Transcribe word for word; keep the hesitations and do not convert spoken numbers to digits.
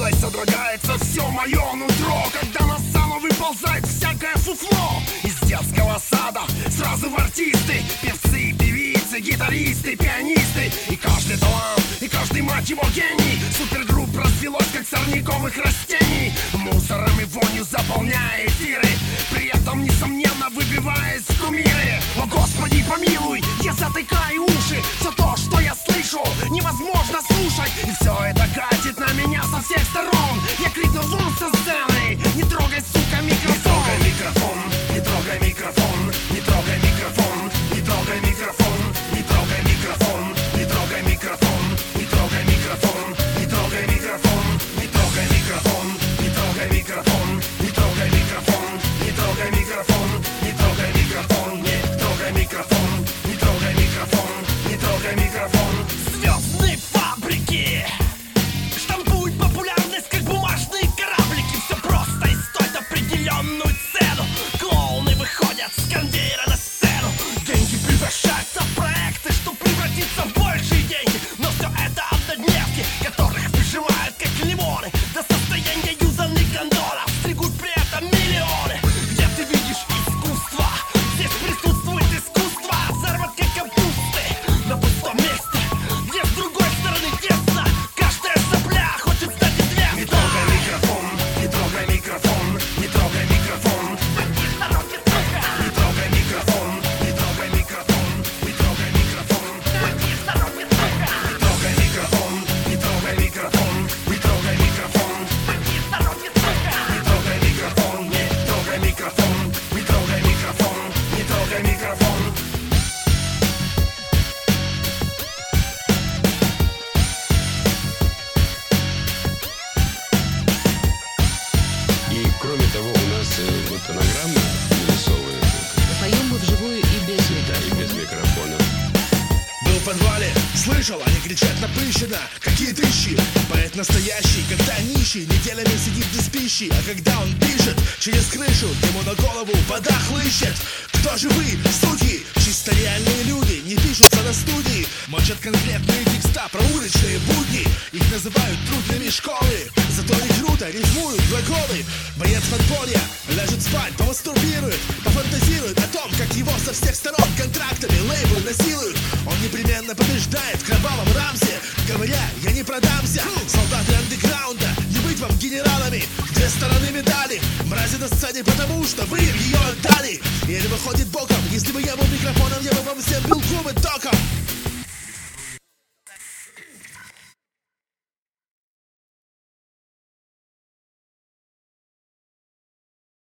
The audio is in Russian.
силой содрогается все мое нутро, когда на сцену выползает всякое фуфло. Из детского сада сразу в артисты, певцы, певицы, гитаристы, пианисты. И каждый талант, и каждый мать его гений супергрупп развелось, как сорняковых растений, мусором и вонью заполняя эфиры, при этом несомненно выбиваясь в кумиры. О Господи помилуй, я затыкаю уши, все то, что я слышу, невозможно слушать. И все это катит на меня со всех сторон. Я крикну вон со сцены: не трогай, сука, микрофон. Не трогай микрофон, не трогай микрофон, не трогай микрофон, не трогай микрофон, не трогай микрофон, не трогай микрофон, не трогай микрофон, не трогай микрофон, не трогай микрофон, не трогай микрофон, не трогай микрофон, не трогай микрофон, не трогай микрофон, не трогай микрофон, не трогай микрофон. Звездные фабрики штампуют популярность, как бумажные кораблики. Все просто и стоит определенную цену. Клоуны выходят с конвейера на сцену. Деньги превращаются в проекты, что превратится в большие деньги. Но все это однодневки, которых выжимают как лимоны до состояния юзанных гондонов. Стригут при этом миллионы. Где ты видишь искусство? Здесь присутствует искусство заработка капусты на пустом месте, где с другой стороны тесно. Каждая сопля хочет стать известной. Не трогай микрофон, не трогай микрофон, не трогай микрофон. Не трогай микрофон, не трогай микрофон, не трогай микрофон. Не трогай микрофон, не трогай микрофон, не трогай микрофон. Не трогай микрофон, не трогай микрофон, не трогай микрофон, не трогай микрофон. И кроме того, у нас э, вот фонограмма нарисована. Поем мы вживую и без Да, и без микрофона. Был в подвале, слышал, они кричат напыщенно: какие тысячи, поэт настоящий, когда нищий неделями сидит без пищи. А когда он пишет через крышу, ему на голову вода хлыщет. Кто же вы, суки? Чисто реальные люди, не пишутся на студии, мочат конкретные текста про уличные будни. Их называют трудными школы, зато они круто рифмуют глаголы. Боец подполья ляжет спать, помастурбирует, пофантазирует о том, как его со всех сторон контрактами лейбл насилуют. Он непременно побеждает в кровавом рамсе, говоря: я не продамся. Солдаты андеграунда, не быть вам генералами. Две стороны медали, мрази на сцене, потому что вы им ее отдали. Или выходит боком, если бы я был микрофоном, я бы вам всем бил клубы током.